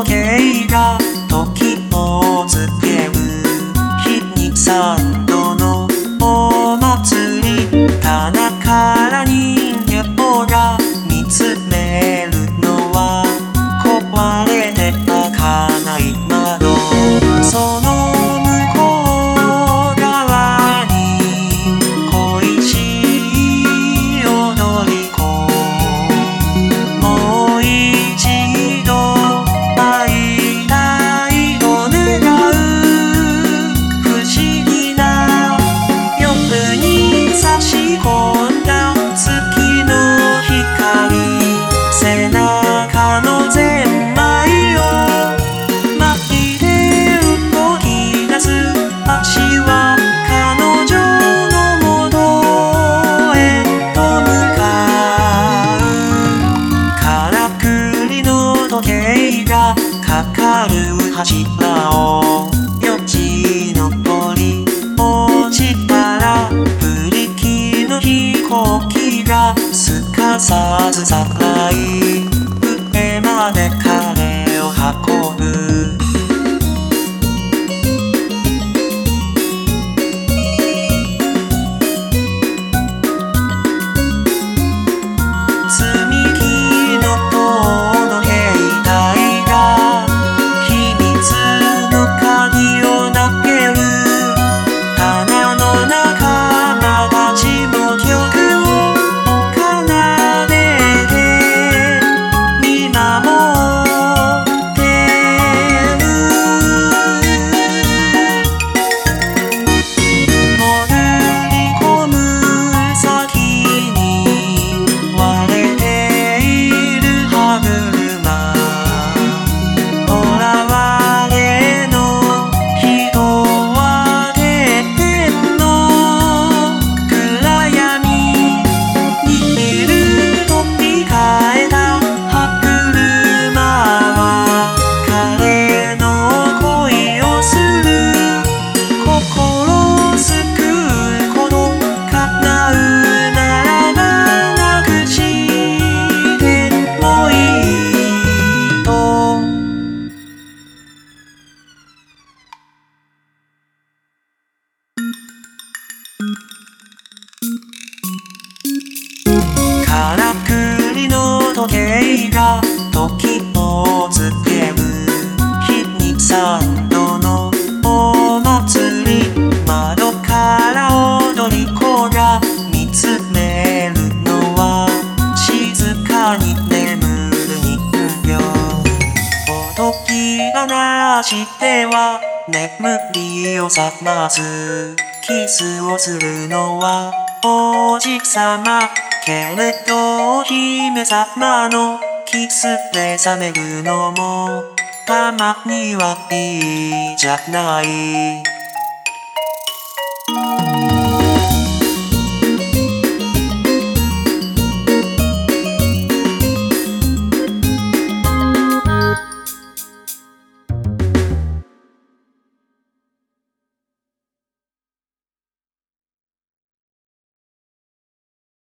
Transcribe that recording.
時計が時をつける日に三度のお祭り、棚から人形が見つめるのは壊れて開かない窓、その向こう側に恋しい踊り子、もう一度会いたいと願う不思議な夜に差し込んだ月の光、背中のゼンマイを巻いて動き出す足は彼女のもとへと向かう。からくりの時計がかかる柱をよじ登り落ちたら、ブリキの飛行機がすかさずさらい上まで彼を運ぶ。積み木の塔の兵隊が秘密の鍵を投げる、棚の仲間たちも曲を奏でて見守ってる。潜り込む先に割れている歯車、囚われの人はてっぺんの暗闇にいる。飛び替えた歯車は彼の恋をする、心を救うこと叶うならばなくしてもいいと。からくりの時計が時をつける日に三度のお祭り、窓から踊り子が見つめるのは静かに眠る人形、おとぎ話しては眠りを覚ます。キスをするのは王子様、けれどお姫様のキスで覚めるのもたまにはいいじゃない。